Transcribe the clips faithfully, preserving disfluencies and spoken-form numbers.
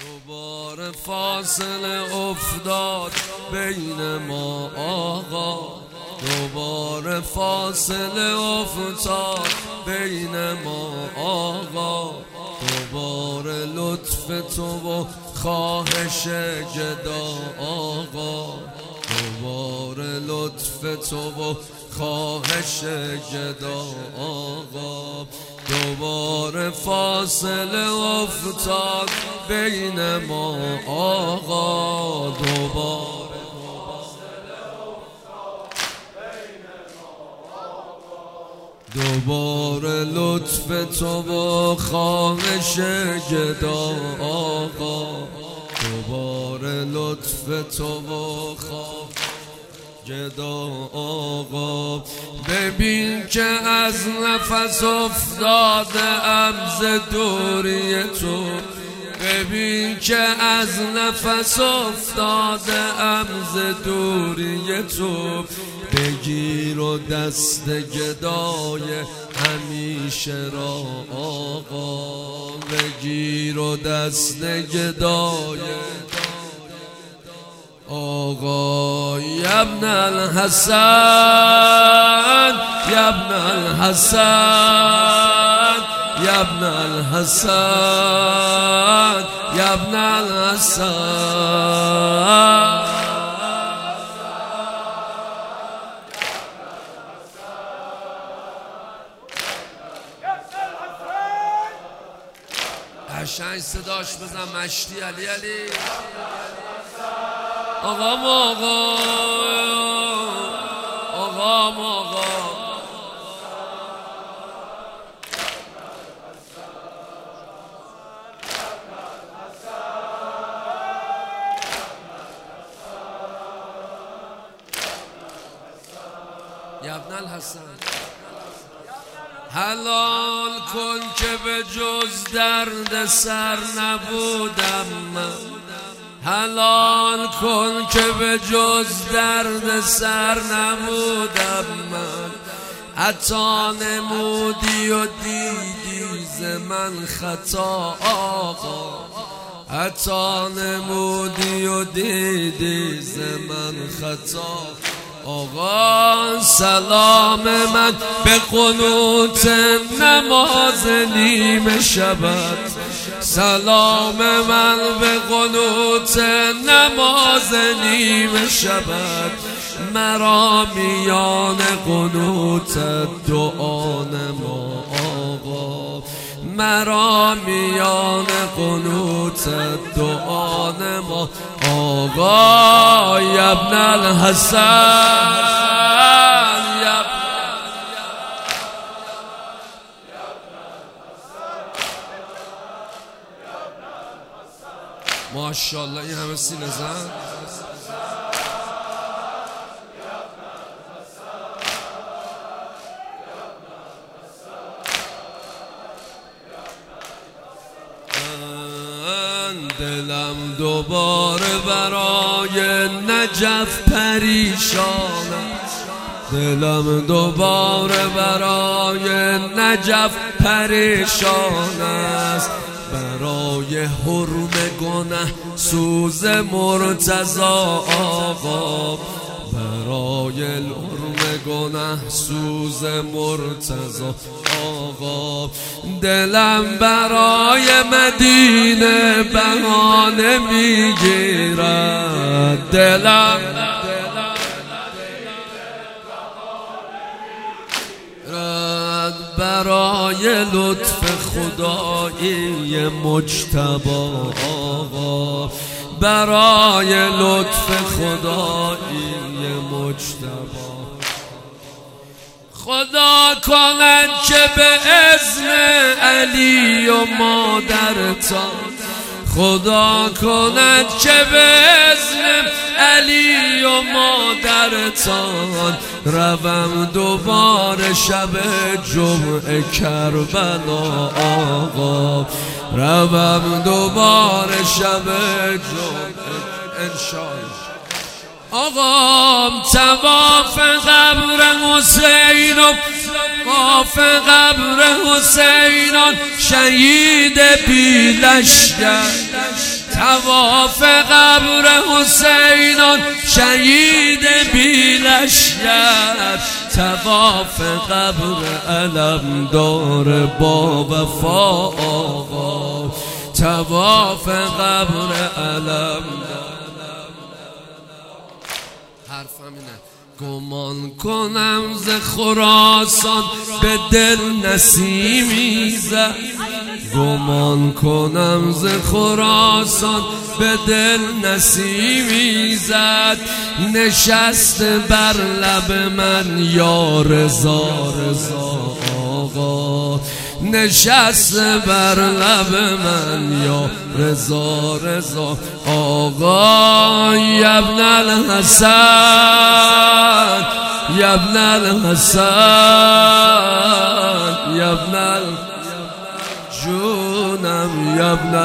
دوباره فاصله افتاد بین ما آقا، دوباره فاصله افتاد بین ما آقا، دوباره لطف تو و خواهش گدا آقا، دوباره لطف تو و خواهش گدا آقا، دوباره فاصله افتاد بین ما آقا، دوباره دوباره لطف تو و خواهش گدا آقا، دوباره لطف تو و خواهش گدا آقا. ببین که از نفس افتاده ام ز دوری تو، ببین که از نفس افتاده ام ز دوری تو، بگیر و دست گدای همیشه را آقا، بگیر و دست گدای آقا. یا ابن الحسن یا ابن الحسن یا ابن الحسن یا ابن الحسن. قشنگ صداش بزن مشتی علی علی آقا آقا آقا آقا. یا ابن الحسن حلال کن که به جز درد سر نبودم من، حلال کن که به جز درد سر نبودم من، عطا نمودی و دیدی ز من خطا آقا، عطا نمودی و دیدی ز من خطا آقا. سلام من به قنوت نماز نیمه شبت، سلام من به قنوت نماز نیمه شبت، مرا میان قنوت دعا نما آقا، مرا میان قنوت دعا نما آقا. یا ابن الحسن یا ماشاءالله این همه سینه زن. دلم دوباره برای نجف پریشان است، دلم دوباره برای نجف پریشان است، برای حرم گنه سوز مرتضی آقا، برای حرم گنه سوز مرتضی آقا. دلم برای مدینه بهانه میگیرد، دلم برای لطف خدایی مجتبی آقا، برای لطف خدایی مجتبی. خدا کند که به اذن علی و مادرتان، خدا کند که به اذن علی و مادرتان، روم دوباره شب جمعه کربلا آقا، روم دوباره شب جمعه انشاءالله آقا. طواف قبر حسین و طواف قبر حسین شهید بی لشکر، تواف قبر حسینان شهید بی لشکر، تواف قبر علمدار با وفا آقا، تواف قبر علمدار. حرفم اینه گمان کنم ز خراسان به دل نسیمی زد، گمان کنم ز خراسان به دل نسیمی زد، نشست بر لب من یا رضا رضا آقا، نشست بر لب من یا رضا رضا آقا. یا ابن الحسن یا ابن الحسن یا ابن ال جونم یا ابن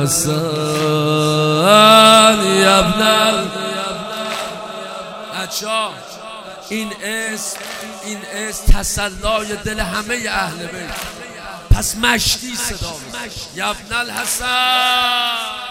الحسن یا ابن ال. بچه‌ها این اسم این اسم تسلای دل همه اهل بیت، پس مشتی صدا می‌کنه یا ابن الحسن.